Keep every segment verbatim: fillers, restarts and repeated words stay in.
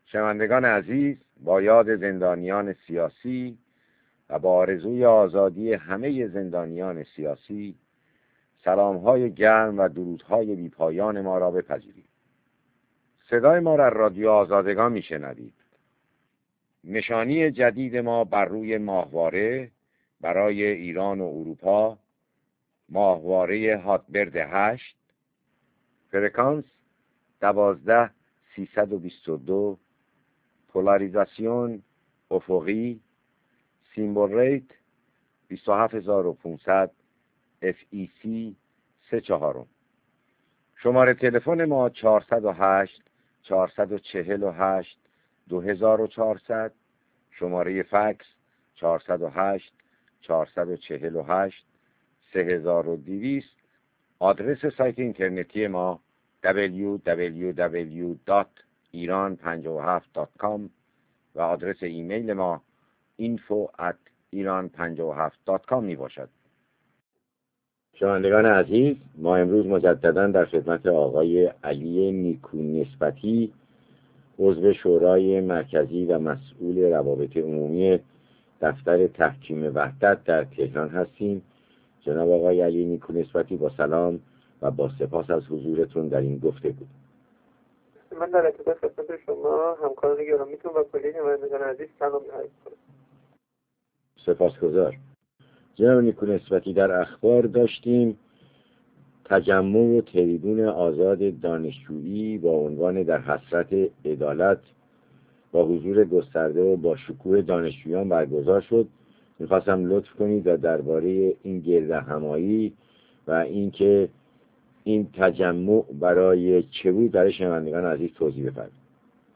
شنوندگان عزیز، با یاد زندانیان سیاسی و با آرزوی آزادی همه زندانیان سیاسی، سلام‌های گرم و درودهای بی‌پایان ما را بپذیرید. صدای ما را رادیو آزادگان میشنوید. نشانی جدید ما بر روی ماهواره برای ایران و اروپا، ماهواره هاتبرد هشت، فرکانس دوازده سیصد و بیست و دو، پولاریزاسیون افقی، سیمبل ریت بیست و هفت هزار و پانصد، اف ای سی سه چهارم. شماره تلفن ما چهارصد و هشت چهارصد و چهل و هشت دو هزار و چهارصد، شماره فکس چهارصد و هشت چهارصد و چهل و هشت سه هزار و دویست. آدرس سایت اینترنتی ما دبلیو دبلیو دبلیو دات ایران پنجاه و هفت دات کام و آدرس ایمیل ما اینفو ات ایران پنجاه و هفت دات کام می باشد. شنوندگان عزیز، ما امروز مجددا در خدمت آقای علی نیکونسبتی، عضو شورای مرکزی و مسئول روابط عمومی دفتر تحکیم وحدت در تهران هستیم. جناب آقای علی نیکونسبتی، با سلام و با سپاس از حضورتون در این گفتگو. من در ابتدا خدمت شما همکاران گرامیتون و کلیه شنوندگان عزیز سلام عرض می‌کنم. سپاسگزار. جناب نیکونسبتی، در اخبار داشتیم تجمع و تریبون آزاد دانشجویی با عنوان در حسرت عدالت با حضور گسترده و با شکوه دانشجویان برگزار شد. میخواستم لطف کنید و درباره این گردهمایی و اینکه این تجمع برای چه بود برای شنوندگان عزیز توضیح بفرمایید.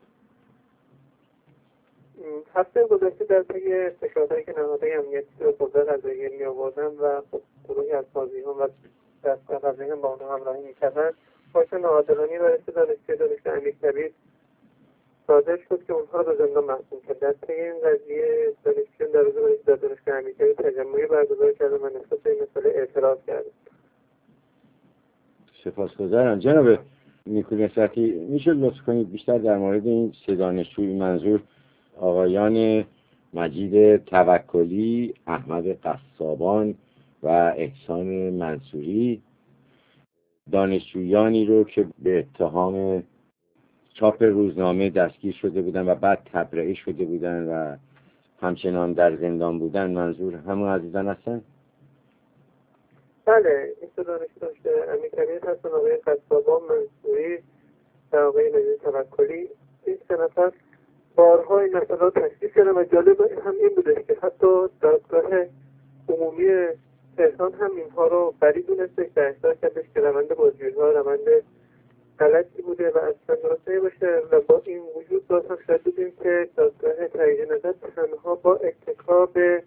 هفته گذشته در طی فشارهایی که نهادهای امنیتی به قوه قضاییه می آوردن و گروهی از قاضیان و دستگاه قضایی هم با آنها همراهی میکردن، پاسخ ناعادلانه برای دانشجوی دانشگاه امیرکبیر صادر شد که اونها رو به زندان محکوم کرد. در طی این قضیه دانشجویان در روز در دانشگاه امیرکبیر تجمعی برگزار کردن و نسبت به این مسئله اعتراض کردند. سپاسگزارم. جناب نیکونسبتی، میشه لطف کنید بیشتر در مورد این سه دانشجوی، منظور آقایان مجید توکلی، احمد قصابان و احسان منصوری، دانشجویانی رو که به اتهام چاپ روزنامه دستگیر شده بودن و بعد تبرئه شده بودن و همچنان در زندان بودن، منظور همون عزیزان هستن؟ بله، این سه دانشجو داشته امیرکبیر هستن، آقای قصابان، منصوری و آقای مجید توکلی. این سه نفر بارها این مسئله تشخیص کردن و جالب هم این بوده که حتی دادگاه عمومی تهران هم اینها رو بری دونستش و احضار کردش که روند بازجویی‌ها روند غلطی بوده و اصلا درست نباشه و با این وجود باز هم شاید بودیم که دادگاه تایید نظر تنها با اتکا به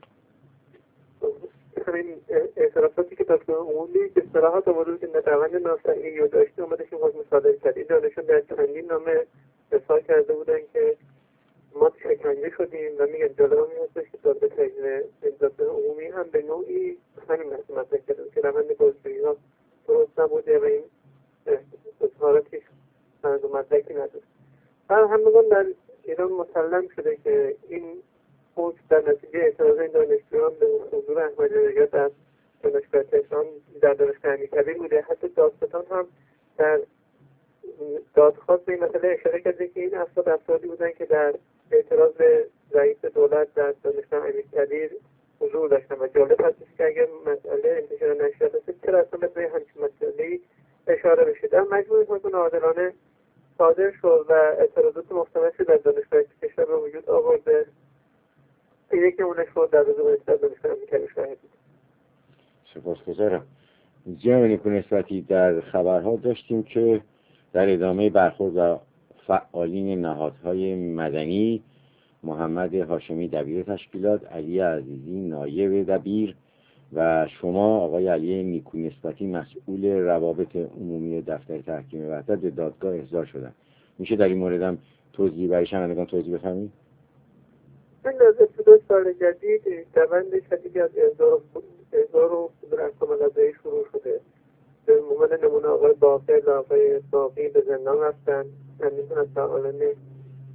همین اعترافاتی که دادگاه عمومی به صراحت آورده که روند ناصحیحی رو داشته اومده که حکم صادر کرد. این دانشجویان در چندین نامه اظهار کرده بودن که ما شکنجه شدیم و میگن جالب هم این هستش که دادگاه تایید دادگاه عمومی هم به نوعی همین مطرح کرده که روند بازجویی‌ها درست نبوده و این اظهاراتی از مدرکی نداره. هر همگان در ایران مسلم شده که این حکم در نتیجه اعتراض این دانشجویان به حضور احمدی نژاد در دانشگاه تهران در دانشگاه امیرکبیر بوده. حتی دادستان هم در دادخواست به این مسئله اشاره کرده که این افراد افرادی بودن که در اعتراض به رئیس دولت در دانشگاه امیرکبیر حضور داشتن و جالب هستش که اگر مسئله انتشار نشریات هست چرا اصلا به همچین مسئله‌ای اشاره بشه. در مجموع حکم ناعادلانه صادر شد و اعتراضات محتمل در دانشگاه کشور به وجود آورده. این یکی اونش رو در روز گذشته دانشگاه امیرکبیر شاهد بود. سپاسگزارم. جناب نیکونسبتی، در خبرها داشتیم که در ادامه برخورد و فعالین نهادهای مدنی، محمد هاشمی دبیر تشکیلات، علی عزیزی نایب دبیر و شما آقای علی نیکونسبتی مسئول روابط عمومی دفتر تحکیم وحدت به دادگاه احضار شدن. میشه در این مورد هم توضیح برای شنوندگان توضیح بفرمایید؟ من از ابتدای سال جدید روند شدیدی از احضار و صدور احکام قضایی شروع شده. به عنوان نمونه آقای باقر و آقای باقی به زندان رفتن. همینطور از فعالان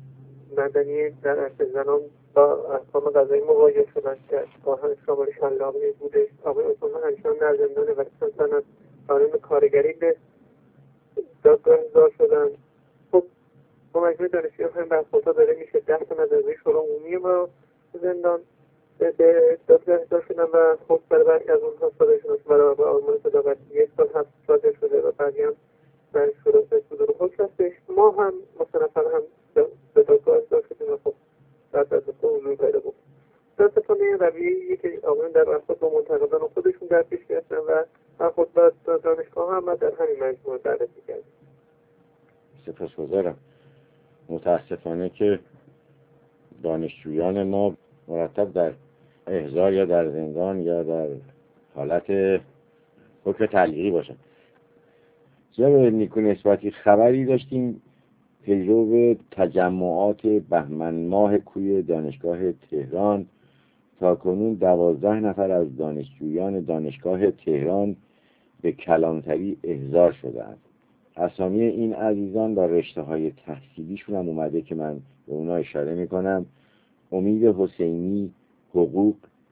مدنی در عرصه زنان با احکام قضایی مواجه شدند که با هم شامل شلاقی بودش. آقای عثمان همچنان در زندان و اصلا از قانون کارگری به دادگاه احضار شدند. خب با مجموع دانشجویان هم برخوردها داره میشه. ده تا نظریه شورا عمومی ما زندان به دادگاه احضار شدن و خب برای برخی از اونها صادر شدن برای با آرمان صداقتی یک سال حبس صادر شده و بعدی هم برای شورا صدور حکم هستش. ما هم مصنفا هم به دادگاه احضار شدیم و خب بعد از دادگاه حضور پیدا بود. متاسفانه رویه‌ای که آقایان در برخورد با منتقدان خودشون در پیش گرفتن و برخورد با دانشگاه هم در همین مجموعه بررسی کردیم. سپاسگزارم. متاسفانه که دانشجویان ما مرتب در احضار یا در زندان یا در حالت حکم تعلیقی باشن. جناب نیکو نسبتی خبری داشتیم پیرو تجمعات بهمن ماه کوی دانشگاه تهران تا کنون دوازده نفر از دانشجویان دانشگاه تهران به کلانتری احضار شدند. اسامی این عزیزان با رشته های تحصیلیشون هم اومده که من به اونا اشاره میکنم: امید حسینی حقوق،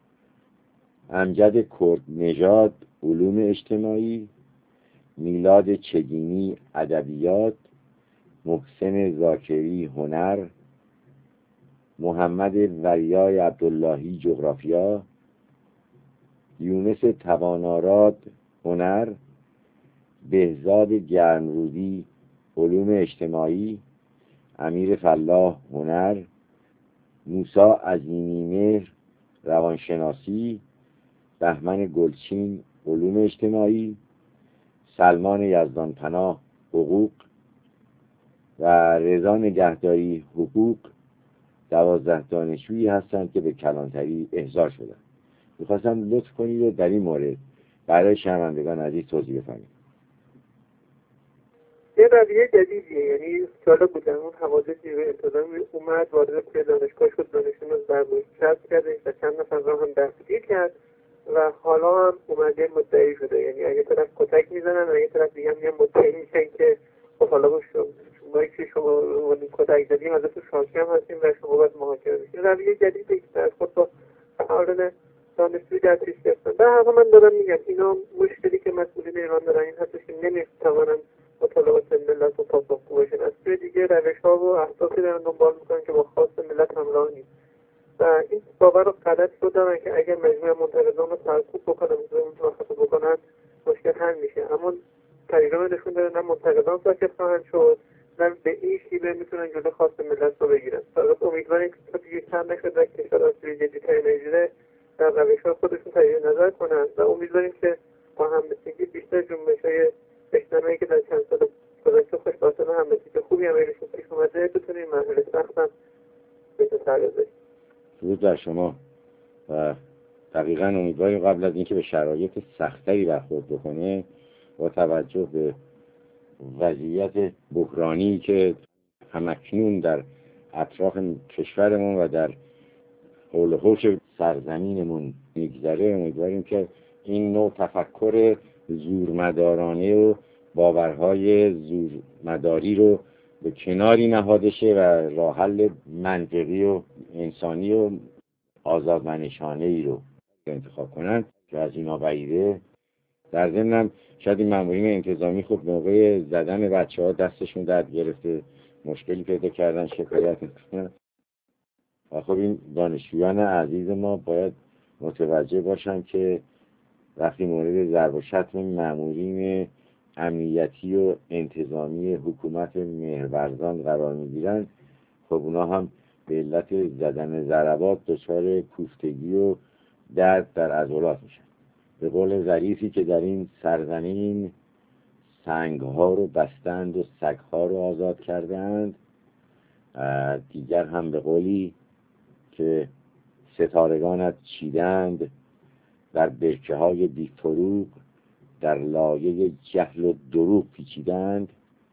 امجد کرد نژاد علوم اجتماعی، میلاد چگینی ادبیات، محسن زاکری هنر، محمد وریای عبداللهی جغرافیا، یونس تواناراد هنر، بهزاد گرمرودی علوم اجتماعی، امیر فلاح هنر، موسی عظیمی مهر روانشناسی، بهمن گلچین علوم اجتماعی، سلمان یزدان پناه حقوق و رضا نگهداری حقوق دوازده دانشجویی هستند که به کلانتری احضار شدند. میخواستم لطف کنید و در این مورد برای شنوندگان عزیز توضیح بفرمایید. یه رویه جدیدیه، یعنی جالب بود. اون حوادثی به انتظامی اومد وارد توی دانشگاه شد، دانشجویان رو برگوش کسب کرده و چند نفر را هم دستگیر کرد و حالا هم اومده مدعی شده. یعنی اگه طرف کتک میزنن و اگه طرف دیگه هم مدعی میشن که خب حالا با شما که شما کتک زدیم ازتون شاکی هم هستیم و شما باید محاکمه بشید. رویه جدیدی که از خود با فعالان دانشجویی در پیش گرفتن. در حقیقت من دارم میگم اینا مشکلی که مسئولین ایران دارن این هستش که نمیتوانن مطالبات ملت رو پاسخگو باشن. از سوی دیگه روش‌ها و اهدافی دارن دنبال میکنن که با خواست ملت همراه نیست و این باور رو غلط رو دارن که اگر مجموعه منتقدان رو سرکوب بکنن و خطا بکنن مشکل حل میشه. اما تجربه نشون داره نه منتقدان ساکت خواهند شد نه به این شیوه میتونن جلوی خواست ملت رو بگیرن. فقط امیدواریم که تا دیگه کم نشد و کشور از سوی جدی‌ترین نگیره در روش‌های خودشون تغییر نظر کنن و امیدواریم که با همبستگی بیشتر جنبش‌های اجتماعی که در چند سال گذشته خوشبختانه همبستگی خوبی هم بینشون پیش اومده بتونیم مرحله سخت هم بهتون سر بزنیم. درود بر شما و دقیقاً امیدواریم قبل از اینکه به شرایط سختری برخورد بکنه با توجه به وضعیت بحرانی که همکنون در اطراف کشورمون و در حول و حوش سرزمینمون میگذره، امیدواریم که این نوع تفکر زورمدارانه و باورهای زورمداری رو به کناری نهاده شه و راه حل منطقی و انسانی و آزادمنشانه ای رو انتخاب کنن که از اینا بعیده. در ضمن شاید این مامورین انتظامی خب موقع زدن بچه ها دستشون درد گرفته، مشکلی پیدا کردن، شکایت میکنن و خب این دانشجویان عزیز ما باید متوجه باشن که وقتی مورد ضرب و شتم مامورین امنیتی و انتظامی حکومت مهرورزان قرار میگیرن، خب اونا هم به علت زدن ضربات دچار کوفتگی و درد در عضلات میشن. به قول ظریفی که در این سرزمین سنگها رو بستند و سگها رو آزاد کردند، دیگر هم به قولی که ستارگانت چیدند در برکه های بی فروغ، در لایه جهل و دروغ پیچیدند،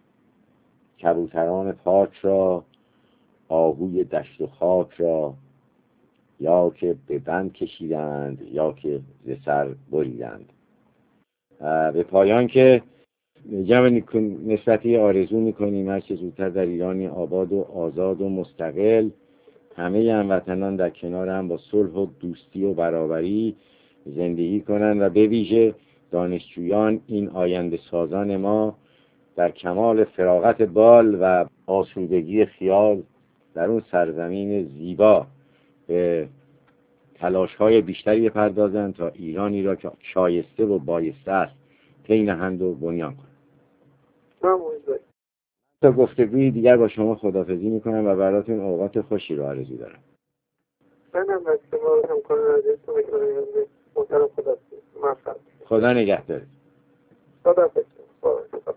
کبوتران پاک را، آهوی دشت و خاک را، یا که به بند کشیدند یا که ز سر بریدند. به پایان که جمع نسبتی آرزو میکنیم هر چه زودتر در ایرانی آباد و آزاد و مستقل همه هموطنان در کنار هم با صلح و دوستی و برابری زندگی کنند و به ویژه دانشجویان، این آینده سازان ما، در کمال فراغت بال و آسودگی خیال در اون سرزمین زیبا به تلاش‌های بیشتری بپردازند تا ایرانی را که شایسته و بایسته است پی نهند و بنیان کنند. تا گفتگوی دیگر با شما خداحافظی میکنم و براتون اوقات خوشی رو آرزو دارم. منم از شما همکاران عزیزتون میکنم. محترم خداحافظ. موفق. خدا نگهدارت. خداحافظ. خدا.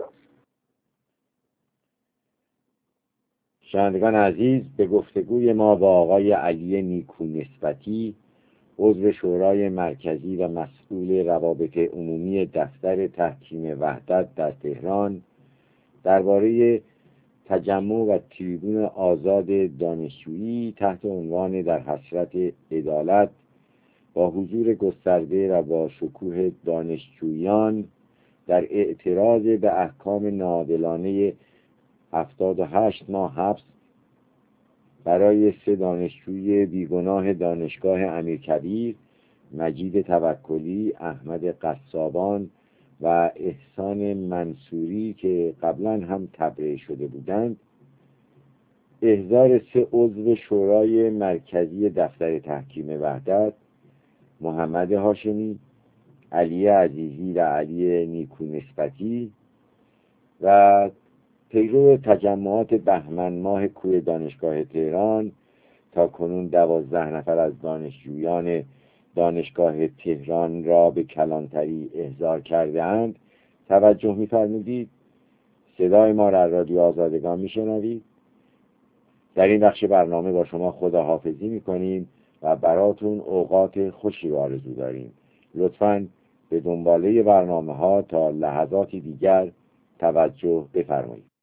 شنوندگان عزیز، به گفتگوی ما با آقای علی نیکونسبتی، عضو شورای مرکزی و مسئول روابط عمومی دفتر تحکیم وحدت در تهران، درباره تجمع و تریبون آزاد دانشجویی تحت عنوان در حسرت عدالت با حضور گسترده و با شکوه دانشجویان در اعتراض به احکام ناعادلانه هفتاد و هشت ماه حبس برای سه دانشجوی بیگناه دانشگاه امیرکبیر، مجید توکلی، احمد قصابان و احسان منصوری که قبلا هم تبرئه شده بودند، احضار سه عضو شورای مرکزی دفتر تحکیم وحدت، محمد هاشمی، علی عزیزی و علی نیکونسبتی و پیرو تجمعات بهمن ماه کوه دانشگاه تهران تا کنون دوازده نفر از دانشجویان دانشگاه تهران را به کلانتری احضار کرده اند توجه می‌فرمودید. صدای ما را رادیو آزادگان میشنوید. در این بخش برنامه با شما خداحافظی میکنیم و براتون اوقات خوشی رو آرزو داریم. لطفاً به دنباله برنامه ها تا لحظاتی دیگر توجه بفرمایید.